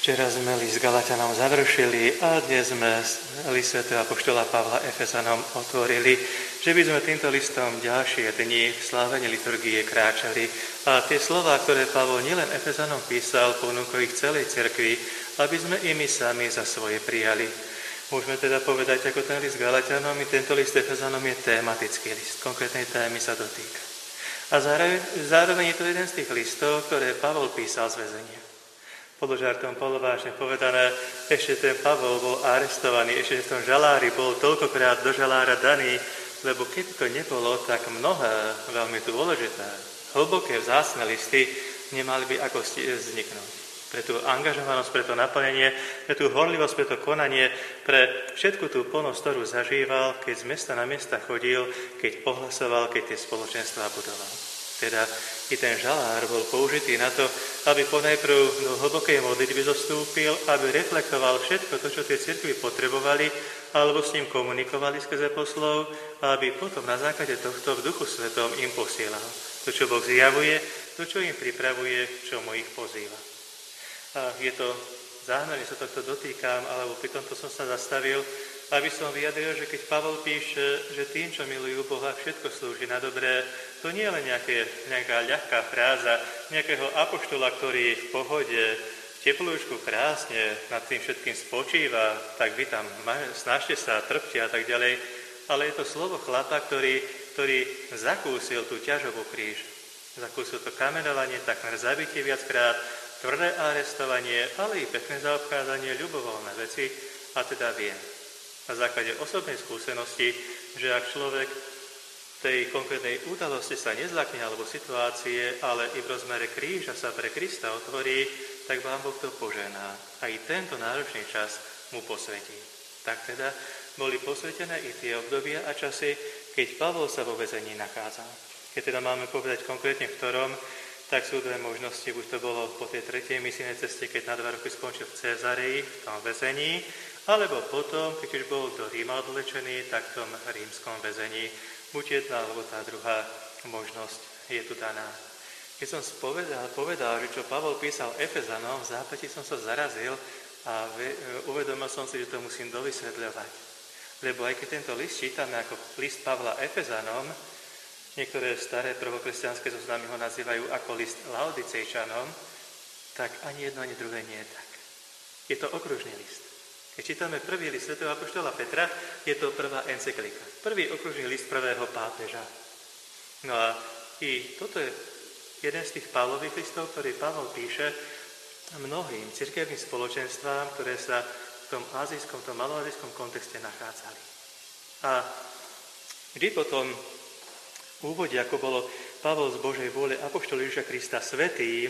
Včera sme list Galatianom završili a dnes sme list svätého apoštola Pavla Efezanom otvorili, že by sme týmto listom ďalšie dni v slávení liturgie kráčali. A tie slová, ktoré Pavol nielen Efezanom písal, ponúkol ich celej cirkvi, aby sme i my sami za svoje prijali. Môžeme teda povedať, ako ten list Galatianom, i tento list Efezanom je tematický list, konkrétnej témy sa dotýka. A zároveň je to jeden z tých listov, ktoré Pavol písal z väzenia. Položartom polovážne povedané, ešte ten Pavol bol arestovaný, ešte v tom žalári bol toľkokrát do žalára daný, lebo keď to nebolo, tak mnohé, veľmi dôležité, hlboké vzácne listy nemali by ako vzniknúť. Pre tú angažovanosť, pre to naplnenie, pre tú horlivosť, pre to konanie, pre všetku tú plnosť, ktorú zažíval, keď z mesta na miesta chodil, keď ohlasoval, keď tie spoločenstvá budoval. Teda i ten žalár bol použitý na to, aby ponajprv do hlbokej modlitby zostúpil, aby reflektoval všetko to, čo tie cirkvi potrebovali, alebo s ním komunikovali skrze poslov, a aby potom na základe tohto v Duchu Svetom im posielal. To, čo Boh zjavuje, to, čo im pripravuje, čo mu ich pozýva. A je to zámerne, sa tohto dotýkam, alebo pri tomto som sa zastavil, aby som vyjadril, že keď Pavol píše, že tým, čo milujú Boha, všetko slúži na dobré, to nie je len nejaká ľahká fráza nejakého apoštola, ktorý v pohode, v teplúčku krásne nad tým všetkým spočíva, tak vy tam snažte sa, trpte a tak ďalej, ale je to slovo chlapa, ktorý zakúsil tú ťažovú kríž. Zakúsil to kamenovanie, takmer zabitie viackrát, tvrdé arestovanie, ale i pekné zaobchádzanie, ľubovoľné veci, a teda vie na základe osobnej skúsenosti, že ak človek tej konkrétnej udalosti sa nezlakne alebo situácie, ale i v rozmere kríža sa pre Krista otvorí, tak vám Boh to požená. A i tento náročný čas mu posvetí. Tak teda boli posvetené i tie obdobia a časy, keď Pavol sa vo väzení nachádzal. Keď teda máme povedať konkrétne v ktorom, tak sú dve možnosti. Buď to bolo po tej tretej misijnej ceste, keď na 2 roky skončil v Cezareji, v tom väzení, alebo potom, keď už bol do Ríma odvlečený, tak v tom rímskom väzení. Buď jedna, alebo tá druhá možnosť je tu daná. Keď som povedal, že čo Pavol písal Efezanom, v zápäti som sa zarazil a uvedomil som si, že to musím dovysvetľovať. Lebo aj keď tento list čítame ako list Pavla Efezanom, niektoré staré prvokresťanské zoznamy ho nazývajú ako list Laodicejčanom, tak ani jedno, ani druhé nie je tak. Je to okružný list. Keď čítame prvý list svätého apoštola Petra, je to prvá encyklika. Prvý okružný list prvého pápeža. No a i toto je jeden z tých Pavlových listov, ktorý Pavol píše mnohým cirkevným spoločenstvám, ktoré sa v tom azijskom, tom maloazijskom kontexte nachádzali. A vždy potom v úvode, ako bolo Pavol z Božej vôle apoštol Ježiša Krista svätým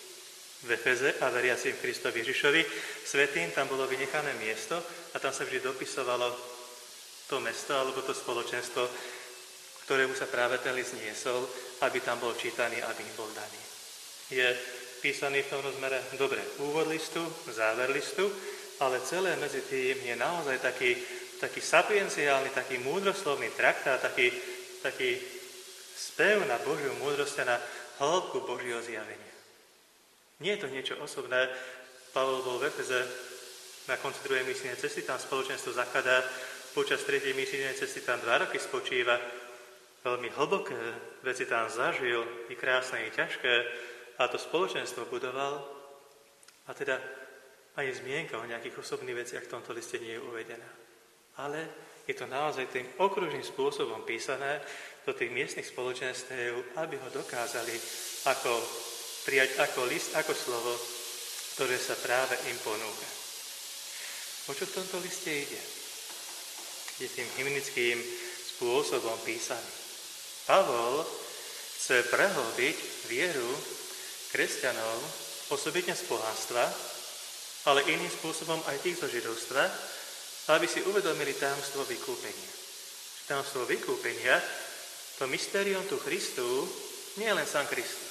v Efeze a veriacim Kristovi Ježišovi, svätým, tam bolo vynechané miesto a tam sa vždy dopisovalo to mesto alebo to spoločenstvo, ktorému sa práve ten list niesol, aby tam bol čítaný, aby im bol daný. Je písaný v tom rozmere dobre úvod listu, záver listu, ale celé medzi tým je naozaj taký sapienciálny, taký múdroslovný traktát, taký spev na Božiu múdrosť a na hĺbku Božieho zjavenia. Nie je to niečo osobné. Pavol bol v Efeze na konci druhej misijnej cesty, tam spoločenstvo zakladá, počas tretej misijnej cesty tam 2 roky spočíva, veľmi hlboké veci tam zažil, i krásne, i ťažké, a to spoločenstvo budoval, a teda ani zmienka o nejakých osobných veciach v tomto liste nie je uvedená. Ale je to naozaj tým okružným spôsobom písané do tých miestnych spoločenstiev, aby ho dokázali prijať ako list, ako slovo, ktoré sa práve im ponúka. O čo v tomto liste ide? Je tým hymnickým spôsobom písaný. Pavol chce prehlbiť vieru kresťanov, osobitne z pohanstva, ale iným spôsobom aj tých zo židovstva, aby si uvedomili tajomstvo vykúpenia. Tajomstvo vykúpenia, to mystérium tu Christu, nie je len sám Kristus.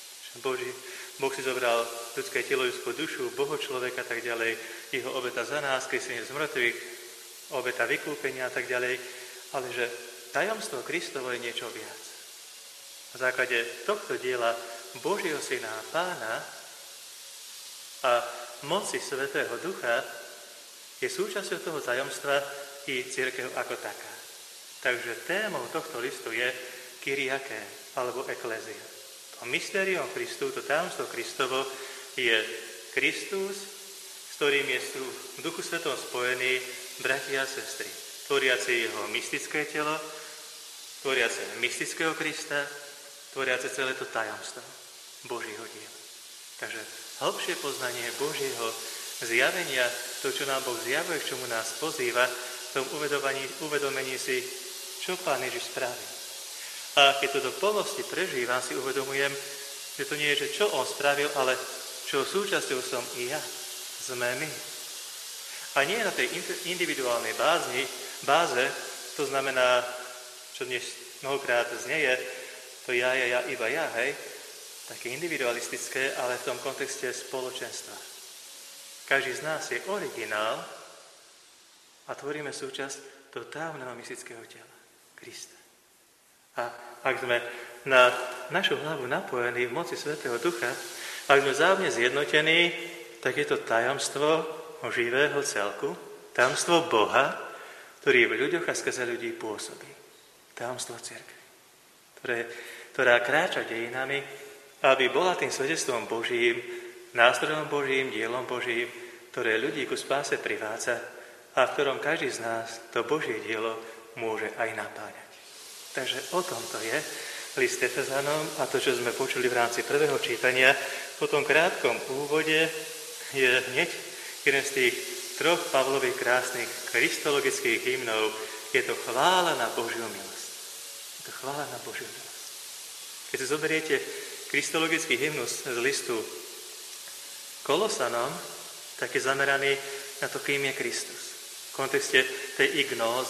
Boh si zobral ľudské telo, ľudskú dušu, Boho človeka a tak ďalej, jeho obeta za nás, kristenie z mŕtvych, obeta vykúpenia a tak ďalej, ale že tajomstvo Kristovo je niečo viac. Na základe tohto diela Božieho Syna Pána a moci Svätého Ducha, je súčasťou toho tajomstva i cirkev ako taká. Takže témou tohto listu je Kyriaké, alebo eklézia. To mystérium Kristu, to tajomstvo Kristovo je Kristus, s ktorým sú v Duchu Svetom spojení bratia a sestry, tvoriaci jeho mystické telo, tvoriace mystického Krista, tvoriace celé to tajomstvo Božího diela. Takže hlbšie poznanie Božieho zjavenia, to, čo nám Boh zjavuje, k čomu nás pozýva, v tom uvedomení si, čo Pán Ježiš spravil. A keď to do plnosti prežívam, si uvedomujem, že to nie je, že čo On spravil, ale čo súčasťou som i ja, sme my. A nie na tej individuálnej báze, to znamená, čo dnes mnohokrát znieje, to ja, iba ja, hej, také individualistické, ale v tom kontexte spoločenstva. Každý z nás je originál a tvoríme súčasť toho tajomného mystického tela, Krista. A ak sme na našu hlavu napojení v moci Svätého Ducha, ak sme vzájomne zjednotení, tak je to tajomstvo živého celku, tajomstvo Boha, ktorý v ľuďoch a skrze ľudí pôsobí. Tajomstvo cirkvi, ktorá kráča dejinami, aby bola tým svedectvom Božím, nástrojom Božím, dielom Božím, ktoré ľudí ku spáse privádza a v ktorom každý z nás to Božie dielo môže aj napáňať. Takže o tom to je list Efezanom a to, čo sme počuli v rámci prvého čítania, po tom krátkom úvode je hneď jeden z tých troch Pavlových krásnych kristologických hymnov. Je to chvála na Božiu milosť. Je to chvála na Božiu milosť. Keď si zoberiete kristologický hymnus z listu Kolosanom, tak je zameraný na to, kým je Kristus. V kontexte tej ignózy,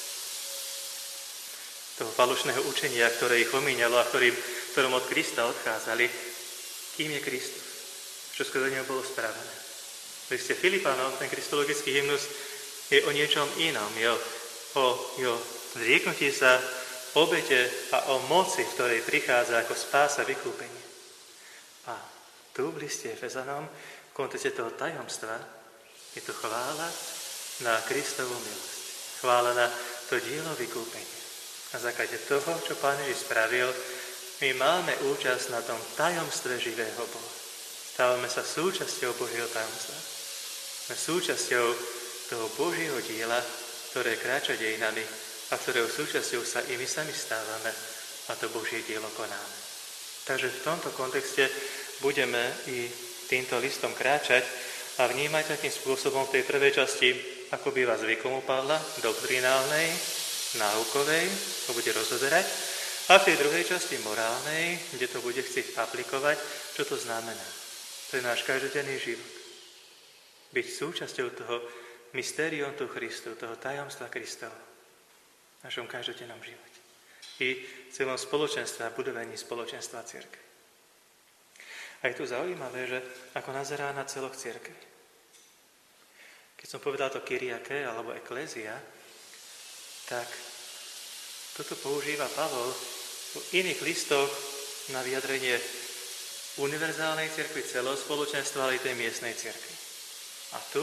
toho falošného učenia, ktoré ich omíňalo a ktorom od Krista odchádzali, kým je Kristus, čo skrze neho bolo spravené. V liste Filipánom ten kristologický hymnus je o niečom inom, je o zrieknutí sa obete a o moci, v ktorej prichádza ako spása vykúpenie. A tu v liste Efezanom, v kontexte toho tajomstva, je to chvála na Kristovu milosť. Chvála na to dielo vykúpenia. Na základe toho, čo Pán Ježiš spravil, my máme účasť na tom tajomstve živého Boha. Stávame sa súčasťou Božieho tajomstva. Sme súčasťou toho Božieho diela, ktoré kráča dejinami a ktorého súčasťou sa i my sami stávame a to Božie dielo konáme. Takže v tomto kontexte budeme i týmto listom kráčať a vnímať takým spôsobom v tej prvej časti, ako býva zvykom u Pavla, doktrinálnej, náukovej, to bude rozoberať, a v tej druhej časti morálnej, kde to bude chcieť aplikovať, čo to znamená. To je náš každodenný život. Byť súčasťou toho mystérium tu Kristu, toho tajomstva Kristova v našom každodennom živote. I v celom spoločenstve a budovaní spoločenstva cirkvi. A je tu zaujímavé, že ako nazerá na celok cirkvi. Keď som povedal to Kyriaké alebo eklézia, tak toto používa Pavol v iných listoch na vyjadrenie univerzálnej cirkvi, celého spoločenstva, ale aj tej miestnej cirkvi. A tu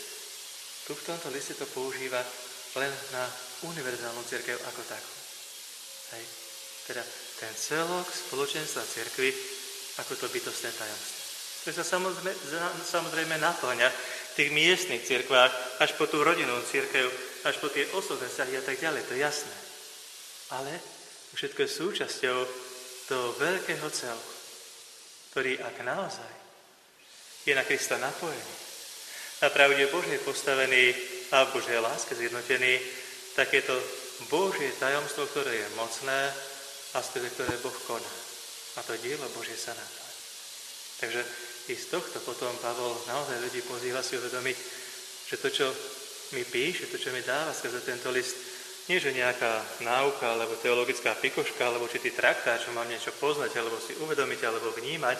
v tomto liste to používa len na univerzálnu cirkev ako takú. Hej. Teda ten celok spoločenstva cirkvi ako to bytostné tajomstvo. To sa samozrejme naplňa v tých miestnych cirkvách až po tú rodinnú cirkev, až po tie osobné vzťahy a tak ďalej, to je jasné. Ale všetko je súčasťou toho veľkého celku, ktorý ak naozaj je na Krista napojený, na pravde Božej postavený a v Božej láske zjednotený, tak je to Božie tajomstvo, ktoré je mocné a skrze ktoré Boh koná. A to dielo Božie sa naplní. Takže i z tohto potom Pavol naozaj ľudí pozýva si uvedomiť, že to, čo mi píše, to, čo mi dáva skrze tento list, nie že nejaká náuka, alebo teologická pikoška, alebo určitý traktát, čo mám niečo poznať, alebo si uvedomiť, alebo vnímať,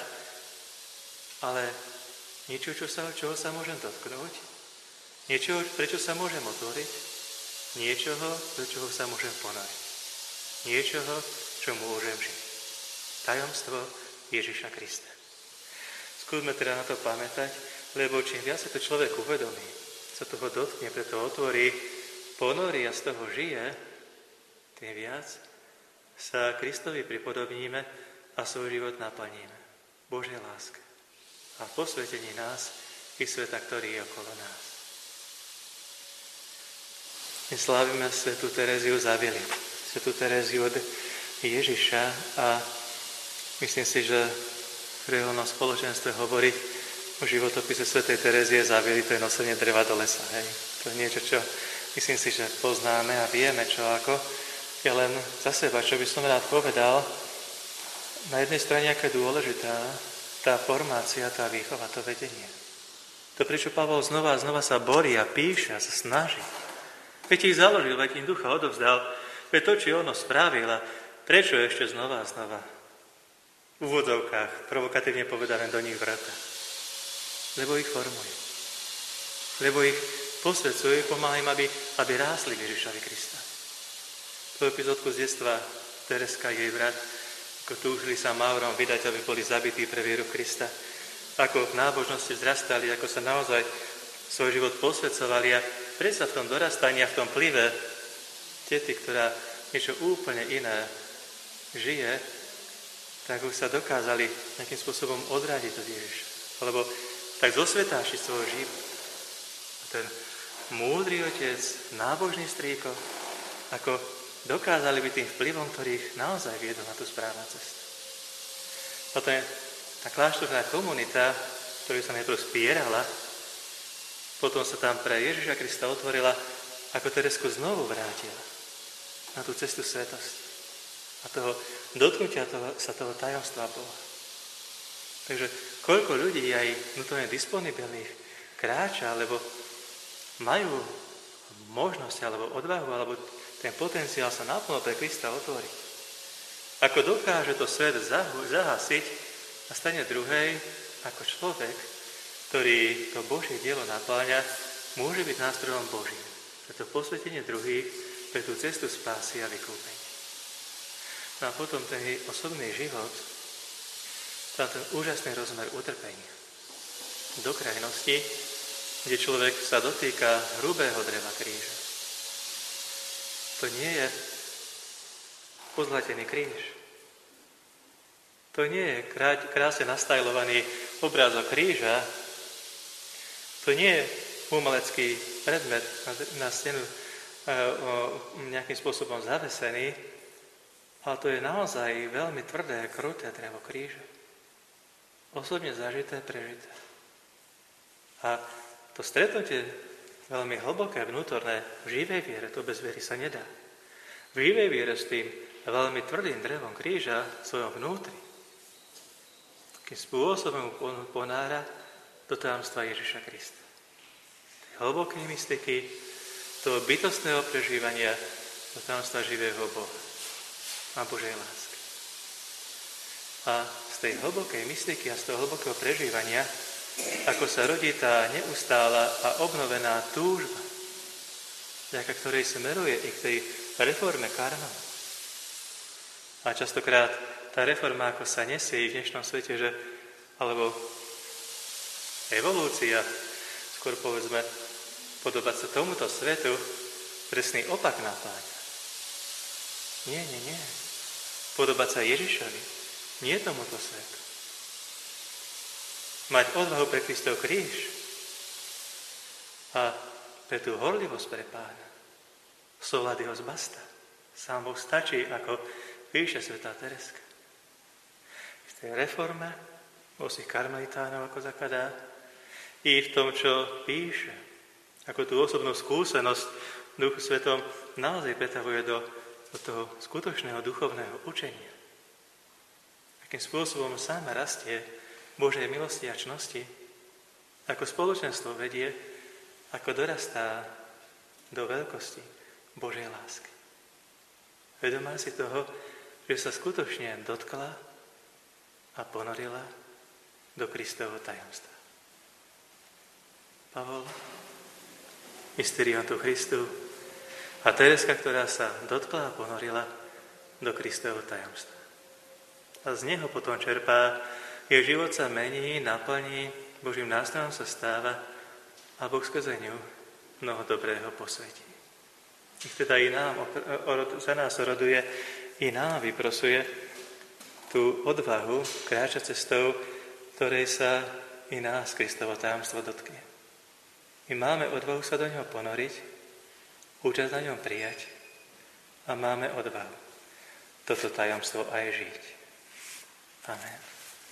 ale niečo, čoho sa môžem dotknúť, niečo, prečo sa môžem otvoriť, niečoho, do čoho sa môžem ponoriť, niečoho, čo môžem žiť. Tajomstvo Ježiša Krista. Skúsme teda na to pamätať lebo čím viac sa to človek uvedomí, sa toho dotkne, preto otvorí, ponorí a z toho žije, tým viac sa Kristovi pripodobníme a svoj život naplníme. Božej láske a posvetení nás i sveta, ktorý je okolo nás. My slávime svätú Tereziu z Avily, svätú Tereziu od Ježiša a myslím si, že v reholnom spoločenstve hovoriť o životopise svätej Terezie z Avily, to je nosenie dreva do lesa. Hej. To je niečo, čo myslím si, že poznáme a vieme, čo ako. Ja len za seba, čo by som rád povedal, na jednej strane, aká je dôležitá tá formácia, tá výchova, to vedenie. To, prečo Pavol znova a znova sa borí a píše a sa snaží. Veď ich založil, veď im ducha odovzdal, veď to, či ono spravil a prečo ešte znova a znova v úvodzovkách, provokatívne povedané, do nich vrata. Lebo ich formuje. Lebo ich posvedcuje, pomáha im, aby rásli v Ježišovi Krista. To epizódku z detstva Tereska a jej brat, ako túžili sa Maurom vydať, aby boli zabití pre vieru Krista. Ako v nábožnosti vzrastali, ako sa naozaj svoj život posvedcovali a predsa v tom dorastaní a v tom plive tety, ktorá niečo úplne iné žije, tak už sa dokázali nejakým spôsobom odrádiť od Ježiša. Alebo tak zosvetášiť svoj život. A ten múdry otec, nábožný strýko, ako dokázali byť tým vplyvom, ktorých naozaj viedol na tú správnu cestu. Potom je tá kláštorná komunita, ktorú sa najprv spierala, potom sa tam pre Ježiša Krista otvorila, ako Teresku znovu vrátila na tú cestu svetosti a toho dotknutia sa toho tajomstva Boha. Takže koľko ľudí aj vnútorne disponibilných kráča, alebo majú možnosť, alebo odvahu, alebo ten potenciál sa naplno pre Krista otvoriť. Ako dokáže to svet zahasiť a stane druhej, ako človek, ktorý to Božie dielo napáľa, môže byť nástrojom Božím. Pre to posvetenie druhých, pre tú cestu spásy a vykúpenia. No a potom ten osobný život, tam ten úžasný rozmer utrpenia. Do krajnosti, kde človek sa dotýka hrubého dreva kríža. To nie je pozlatený kríž. To nie je krásne nastajlovaný obrázok kríža. To nie je umelecký predmet na stenu nejakým spôsobom zavesený, ale to je naozaj veľmi tvrdé, kruté drevo kríža. Osobne zažité, prežité. A to stretnutie veľmi hlboké, vnútorné, v živej viere, to bez viery sa nedá. V živej viere s tým veľmi tvrdým drevom kríža v svojom vnútri, takým spôsobom ponára do tajomstva Ježiša Krista. Tej hlbokej mystiky, toho bytostného prežívania do tajomstva živého Boha a Božej lásky. A z tej hlbokej mystiky a z toho hlbokého prežívania, ako sa rodí tá neustála a obnovená túžba, vďaka ktorej smeruje i k tej reforme karma. A častokrát tá reforma, ako sa nesie v dnešnom svete, že, alebo evolúcia, skôr povedzme, podobať sa tomuto svetu, presný opak napáňa. Nie. Podobať sa Ježišovi, nie tomuto svetu. Mať odvahu pre Kristov kríž a pre tú horlivosť pre Pána. Solad jeho zbasta. Sám Boh stačí, ako píše svätá Tereska. V tej reforme, vo svojich karmelitánov, ako zakladá, i v tom, čo píše, ako tú osobnú skúsenosť v Duchu Svetom naozaj pretavuje do toho skutočného duchovného učenia. Akým spôsobom sám rastie Božej milosti a čnosti, ako spoločenstvo vedie, ako dorastá do veľkosti Božej lásky. Vedomá si toho, že sa skutočne dotkla a ponorila do Kristovho tajomstva. Pavol, Mysterium tu Christu a Tereska, ktorá sa dotkla a ponorila do Kristovho tajomstva. A z neho potom čerpá, jej život sa mení, naplní Božím nástrojom sa stáva a Boh skrze ňu mnoho dobrého posvetí. Nech teda i nám, za nás oroduje, i nám vyprosuje tú odvahu kráčať cestou, ktorej sa i nás Kristovo tajomstvo dotkne. My máme odvahu sa do ňoho ponoriť, účasť na ňom prijať a máme odvahu toto tajomstvo aj žiť. Amen.